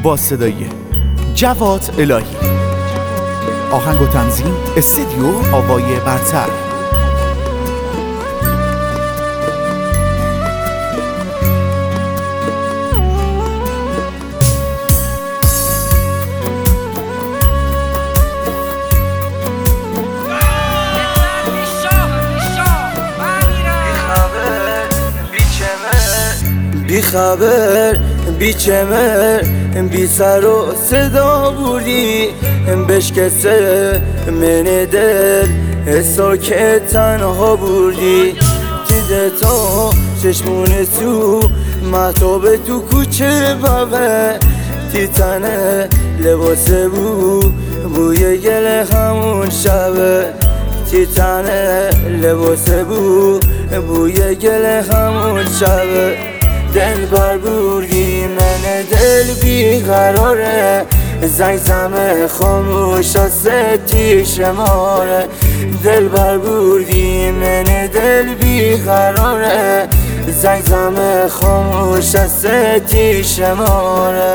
با صدای جواد الهی. آهنگ و تنظیم استودیو آوای برتر. بی خبر بی چمر بی سر و صدا بودی بشکسته من دل حسا که تنها بودی دیده تا چشمون تو محتاب تو کوچه بابه تی تنه لباس بوی گل همون شبه تی تنه لباس بوی گل همون شبه دل بر بردی من دل بیقراره زنگ زمه خاموش از ستی شماره دل بر بردی من دل بیقراره زنگ زمه خاموش از ستی شماره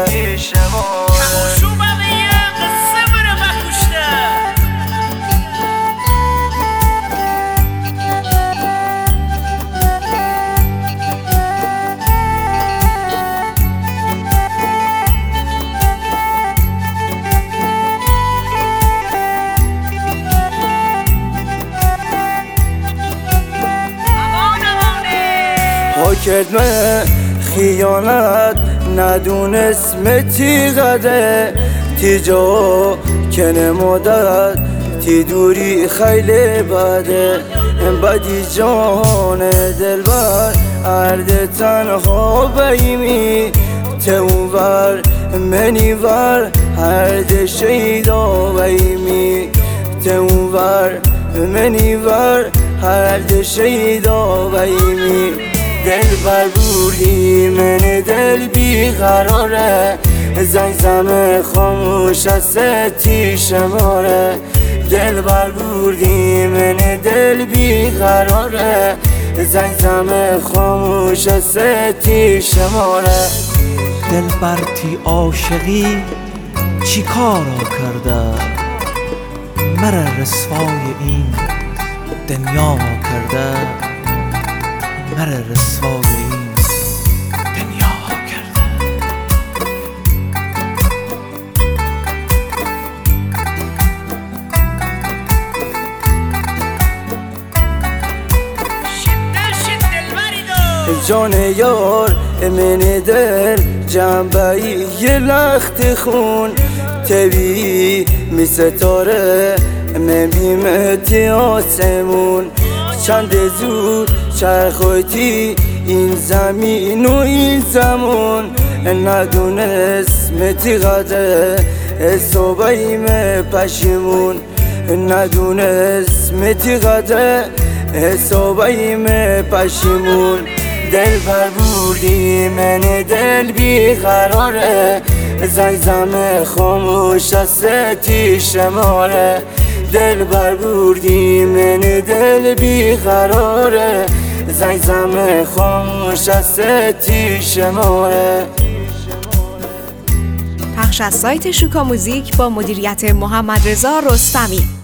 ها کردمه خیانت ندونست متی قده تی جا کنه مدت تی دوری خیلی بده بدی جان دلبر ارد تنها بیمی تونور منی ور هرد شیدا بیمی تونور منی ور هرد شیدا بیمی دل بر بردی من دل بیقراره زنگ زمه خاموش از ستی شماره دل بر بردی من دل بیقراره زنگ زمه خاموش از ستی شماره دل بر تی عاشقی چی کارا کرده مره رسوای این دنیا کرده مره رسوای این دنیا کرده جان یار من دل جنبهی یه لخت خون تبی می ستاره من بیمتی آسمون چند زود چرخویتی این زمین و این زمان ندونست متی قده حسابیم پشیمون ندونست متی قده حسابیم پشیمون دل بر بردی من دل بیقراره زنگ زمه خاموش از ستی شماره دل بر بردی من دل بیقراره زنگ زمه خاموش از ستی شماره. پخش از سایت شوکا موزیک با مدیریت محمد رضا رستمی.